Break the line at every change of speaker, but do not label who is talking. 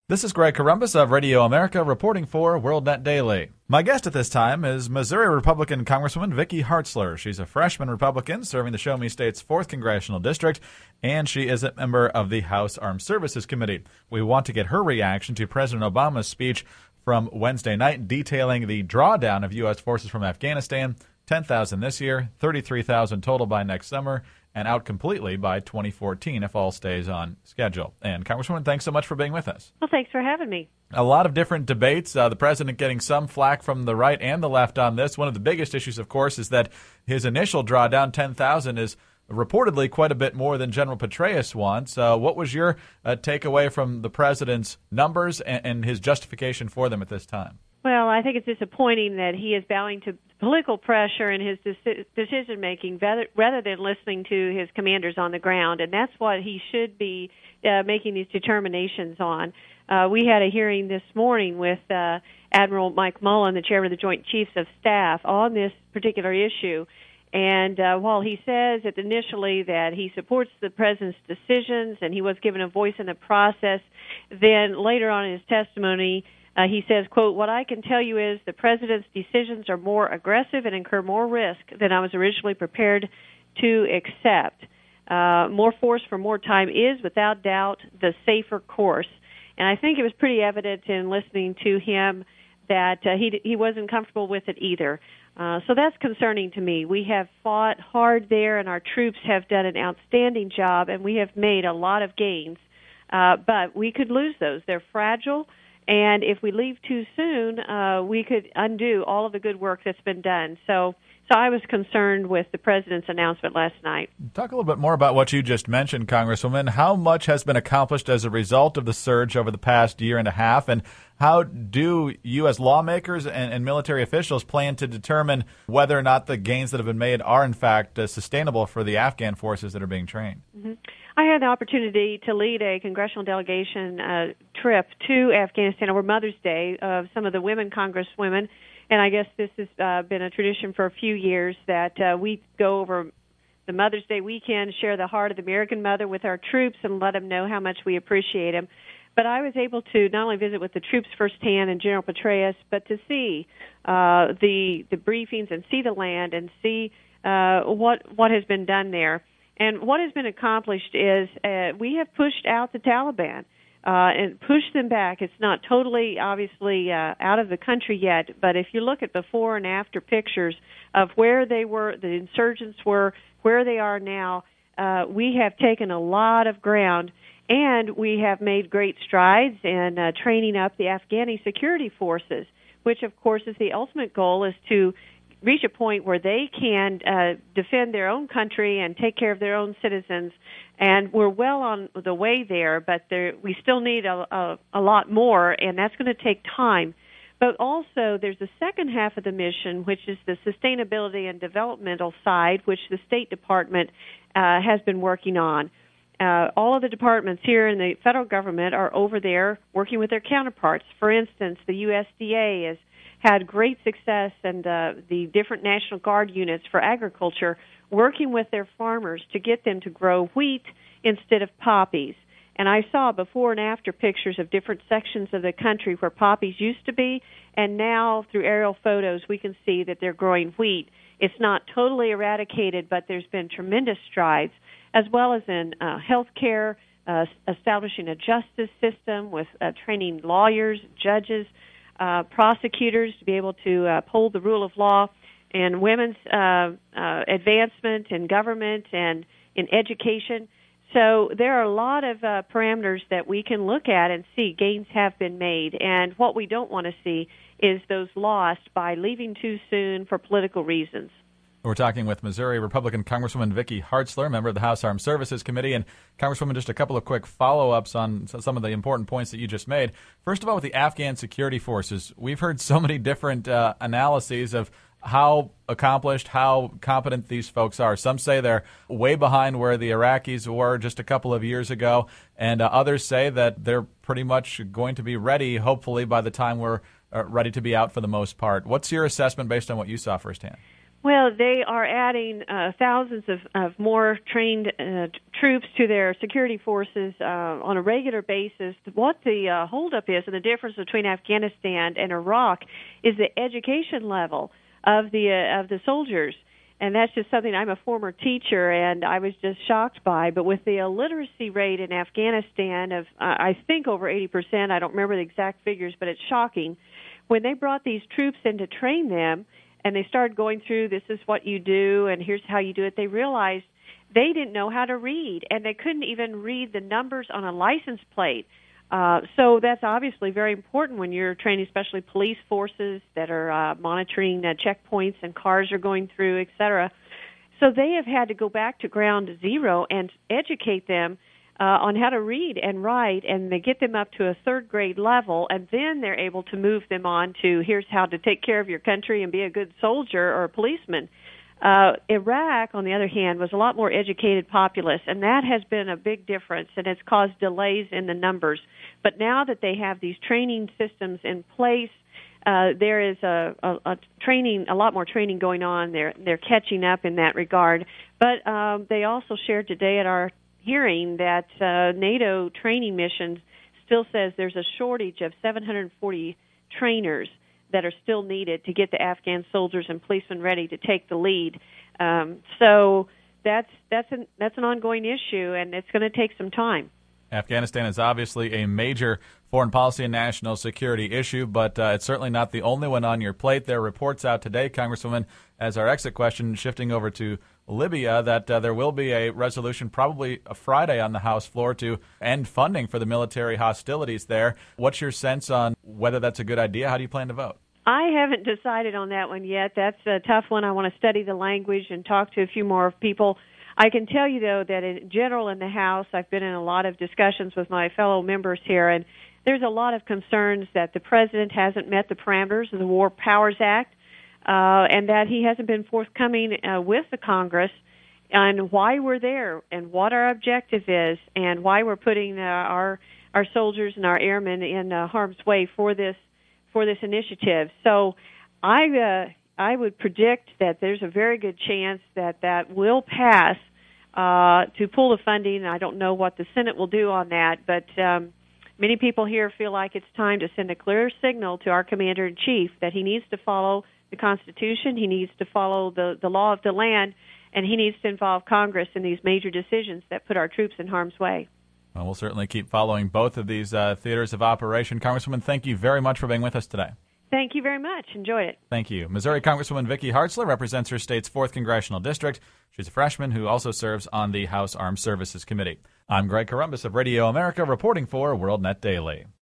This is Greg Corombos of Radio America reporting for WorldNet Daily. My guest at this time is Missouri Republican Congresswoman Vicky Hartzler. She's a freshman Republican serving the Show Me State's 4th Congressional District, and she is a member of the House Armed Services Committee. We want to get her reaction to President Obama's speech from Wednesday night detailing the drawdown of U.S. forces from Afghanistan, 10,000 this year, 33,000 total by next summer, and out completely by 2014 if all stays on schedule. And Congresswoman, thanks so much for being with us.
Well, thanks for having me.
A lot of different debates, the president getting some flack from the right and the left on this. One of the biggest issues, of course, is that his initial drawdown, 10,000, is reportedly quite a bit more than General Petraeus wants. What was your takeaway from the president's numbers and his justification for them at this time?
Well, I think it's disappointing that he is bowing to political pressure in his decision-making rather than listening to his commanders on the ground, and that's what he should be making these determinations on. We had a hearing this morning with Admiral Mike Mullen, the chairman of the Joint Chiefs of Staff, on this particular issue. And while he says initially that he supports the president's decisions and he was given a voice in the process, then later on in his testimony, he says, quote, "What I can tell you is the president's decisions are more aggressive and incur more risk than I was originally prepared to accept. More force for more time is, without doubt, the safer course." And I think it was pretty evident in listening to him that he wasn't comfortable with it either. So that's concerning to me. We have fought hard there, and our troops have done an outstanding job, and we have made a lot of gains. But we could lose those. They're fragile. And if we leave too soon, we could undo all of the good work that's been done. So I was concerned with the president's announcement last night.
Talk a little bit more about what you just mentioned, Congresswoman. How much has been accomplished as a result of the surge over the past year and a half, and how do U.S. lawmakers and military officials plan to determine whether or not the gains that have been made are, in fact, sustainable for the Afghan forces that are being trained?
Mm-hmm. I had the opportunity to lead a congressional delegation trip to Afghanistan over Mother's Day of some of the women congresswomen, and I guess this has been a tradition for a few years that we go over the Mother's Day weekend, share the heart of the American mother with our troops and let them know how much we appreciate them. But I was able to not only visit with the troops firsthand and General Petraeus, but to see the briefings and see the land and see what has been done there. And what has been accomplished is we have pushed out the Taliban and pushed them back. It's not totally, obviously, out of the country yet, but if you look at before and after pictures of where they were, the insurgents were, where they are now, we have taken a lot of ground, and we have made great strides in training up the Afghani security forces, which, of course, is the ultimate goal, is to reach a point where they can defend their own country and take care of their own citizens. And we're well on the way there, but we still need a lot more, and that's going to take time. But also there's the second half of the mission, which is the sustainability and developmental side, which the State Department has been working on. All of the departments here in the federal government are over there working with their counterparts. For instance, the USDA has had great success, and the different National Guard units for agriculture working with their farmers to get them to grow wheat instead of poppies. And I saw before and after pictures of different sections of the country where poppies used to be, and now through aerial photos we can see that they're growing wheat. It's not totally eradicated, but there's been tremendous strides, as well as in health care, establishing a justice system with training lawyers, judges, prosecutors to be able to uphold the rule of law, and women's advancement in government and in education. So there are a lot of parameters that we can look at and see gains have been made. And what we don't want to see is those lost by leaving too soon for political reasons.
We're talking with Missouri Republican Congresswoman Vicky Hartzler, member of the House Armed Services Committee. And Congresswoman, just a couple of quick follow-ups on some of the important points that you just made. First of all, with the Afghan security forces, we've heard so many different analyses of how accomplished, how competent these folks are. Some say they're way behind where the Iraqis were just a couple of years ago, and others say that they're pretty much going to be ready, hopefully, by the time we're ready to be out for the most part. What's your assessment based on what you saw firsthand?
Well, they are adding thousands of more trained troops to their security forces on a regular basis. What the holdup is and the difference between Afghanistan and Iraq is the education level of the soldiers. And that's just something, I'm a former teacher, and I was just shocked by. But with the illiteracy rate in Afghanistan of, I think, over 80%, I don't remember the exact figures, but it's shocking. When they brought these troops in to train them, and they started going through, this is what you do, and here's how you do it, they realized they didn't know how to read, and they couldn't even read the numbers on a license plate. So that's obviously very important when you're training, especially police forces that are monitoring checkpoints and cars are going through, et cetera. So they have had to go back to ground zero and educate them on how to read and write, and they get them up to a third grade level, and then they're able to move them on to here's how to take care of your country and be a good soldier or a policeman. Iraq, on the other hand, was a lot more educated populace, and that has been a big difference, and it's caused delays in the numbers. But now that they have these training systems in place, there is a lot more training going on. They're catching up in that regard. But they also shared today at our hearing that NATO training missions still says there's a shortage of 740 trainers that are still needed to get the Afghan soldiers and policemen ready to take the lead. So that's an ongoing issue, and it's going to take some time.
Afghanistan is obviously a major foreign policy and national security issue, but it's certainly not the only one on your plate. There are reports out today, Congresswoman, as our exit question, shifting over to Libya, that there will be a resolution probably a Friday on the House floor to end funding for the military hostilities there. What's your sense on whether that's a good idea? How do you plan to vote?
I haven't decided on that one yet. That's a tough one. I want to study the language and talk to a few more people. I can tell you, though, that in general in the House, I've been in a lot of discussions with my fellow members here, and there's a lot of concerns that the President hasn't met the parameters of the War Powers Act, and that he hasn't been forthcoming with the Congress on why we're there and what our objective is and why we're putting our soldiers and our airmen in harm's way for this initiative. So I would predict that there's a very good chance that will pass to pull the funding. I don't know what the Senate will do on that, but many people here feel like it's time to send a clear signal to our Commander-in-Chief that he needs to follow the Constitution, he needs to follow the law of the land, and he needs to involve Congress in these major decisions that put our troops in harm's way.
Well, we'll certainly keep following both of these theaters of operation. Congresswoman, thank you very much for being with us today.
Thank you very much. Enjoyed it.
Thank you. Missouri Congresswoman Vicki Hartzler represents her state's 4th Congressional District. She's a freshman who also serves on the House Armed Services Committee. I'm Greg Columbus of Radio America, reporting for WorldNet Daily.